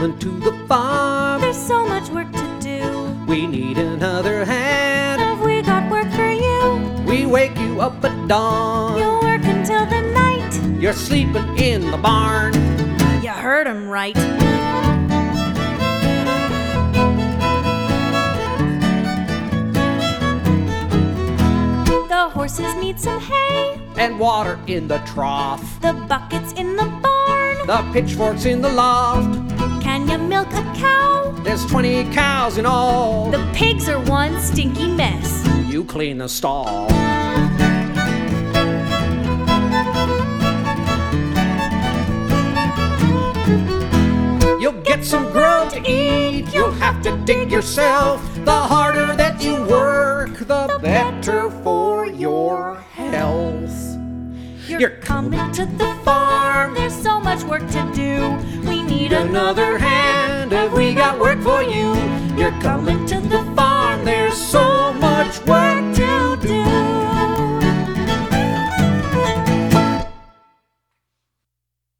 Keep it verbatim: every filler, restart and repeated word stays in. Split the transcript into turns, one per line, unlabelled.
moving to the farm.
There's so much work to do.
We need another hand.
Have we got work for you?
We wake you up at dawn.
You'll work until the night.
You're sleeping in the barn.
You heard him right. The horses need some hay.
And water in the trough.
The bucket's in the barn.
The pitchfork's in the loft.
Can you milk a cow?
There's twenty cows in all.
The pigs are one stinky mess.
You clean the stall. You'll get some grub to eat. You'll have to dig yourself. The harder that you work, the better for your health.
You're coming to the farm. There's so much work to do. We need
Another hand. Have we got work for